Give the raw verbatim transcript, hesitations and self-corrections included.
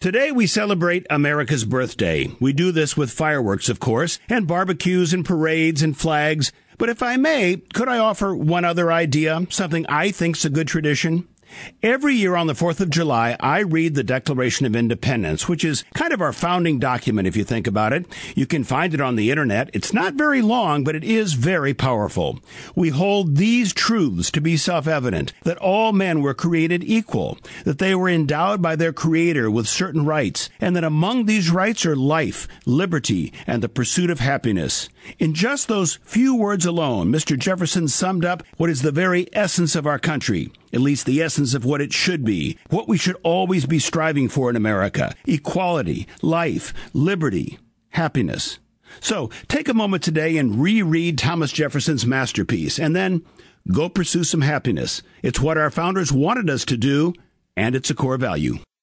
Today we celebrate America's birthday. We do this with fireworks, of course, and barbecues and parades and flags. But if I may, could I offer one other idea, something I think's a good tradition? Every year on the fourth of July, I read the Declaration of Independence, which is kind of our founding document if you think about it. You can find it on the internet. It's not very long, but it is very powerful. We hold these truths to be self-evident, that all men were created equal, that they were endowed by their Creator with certain rights, and that among these rights are life, liberty, and the pursuit of happiness. In just those few words alone, Mister Jefferson summed up what is the very essence of our country, at least the essence of what it should be, what we should always be striving for in America: equality, life, liberty, happiness. So take a moment today and reread Thomas Jefferson's masterpiece, and then go pursue some happiness. It's what our founders wanted us to do, and it's a core value.